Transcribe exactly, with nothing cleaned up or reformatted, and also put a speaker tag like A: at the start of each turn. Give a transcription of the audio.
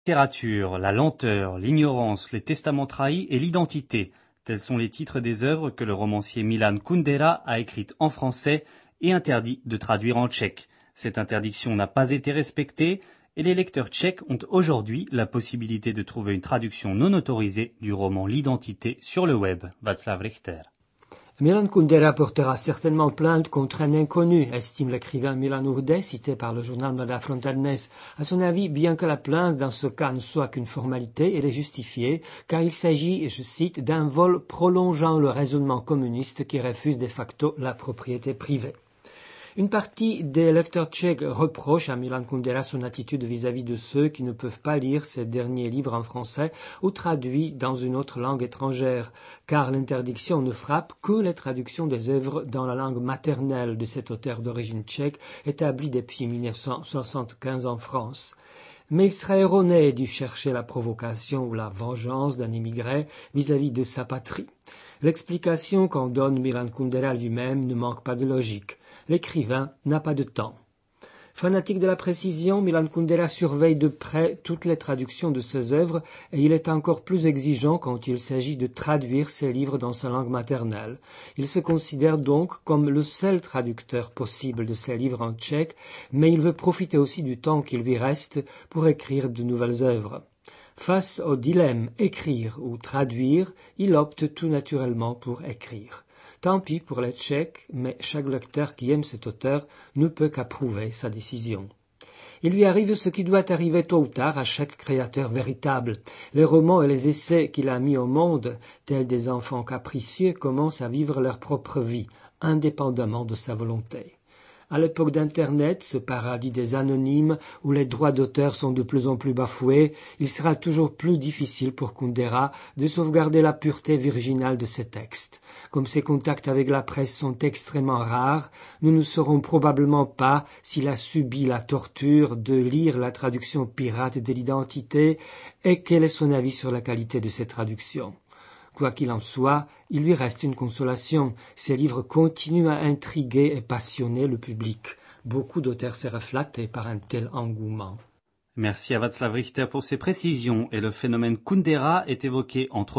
A: littérature, la lenteur, l'ignorance, les testaments trahis et l'identité. Tels sont les titres des œuvres que le romancier Milan Kundera a écrites en français et interdit de traduire en tchèque. Cette interdiction n'a pas été respectée et les lecteurs tchèques ont aujourd'hui la possibilité de trouver une traduction non autorisée du roman L'identité sur le web. Václav Richter.
B: Milan Kundera portera certainement plainte contre un inconnu, estime l'écrivain Milan Uhde, cité par le journal Mladá fronta Dnes. À son avis, bien que la plainte dans ce cas ne soit qu'une formalité, elle est justifiée, car il s'agit, et je cite, d'un vol prolongeant le raisonnement communiste qui refuse de facto la propriété privée. Une partie des lecteurs tchèques reproche à Milan Kundera son attitude vis-à-vis de ceux qui ne peuvent pas lire ses derniers livres en français ou traduits dans une autre langue étrangère, car l'interdiction ne frappe que les traductions des œuvres dans la langue maternelle de cet auteur d'origine tchèque établi depuis mille neuf cent soixante-quinze en France. Mais il serait erroné d'y chercher la provocation ou la vengeance d'un immigré vis-à-vis de sa patrie. L'explication qu'en donne Milan Kundera lui-même ne manque pas de logique. L'écrivain n'a pas de temps. Fanatique de la précision, Milan Kundera surveille de près toutes les traductions de ses œuvres et il est encore plus exigeant quand il s'agit de traduire ses livres dans sa langue maternelle. Il se considère donc comme le seul traducteur possible de ses livres en tchèque, mais il veut profiter aussi du temps qui lui reste pour écrire de nouvelles œuvres. Face au dilemme écrire ou traduire, il opte tout naturellement pour écrire. Tant pis pour les Tchèques, mais chaque lecteur qui aime cet auteur ne peut qu'approuver sa décision. Il lui arrive ce qui doit arriver tôt ou tard à chaque créateur véritable. Les romans et les essais qu'il a mis au monde, tels des enfants capricieux, commencent à vivre leur propre vie, indépendamment de sa volonté. À l'époque d'Internet, ce paradis des anonymes où les droits d'auteur sont de plus en plus bafoués, il sera toujours plus difficile pour Kundera de sauvegarder la pureté virginale de ses textes. Comme ses contacts avec la presse sont extrêmement rares, nous ne saurons probablement pas s'il a subi la torture de lire la traduction pirate de l'identité et quel est son avis sur la qualité de ces traductions. Quoi qu'il en soit, il lui reste une consolation. Ses livres continuent à intriguer et passionner le public. Beaucoup d'auteurs seraient flattés par un tel engouement.
A: Merci à Václav Richter pour ses précisions et le phénomène Kundera est évoqué entre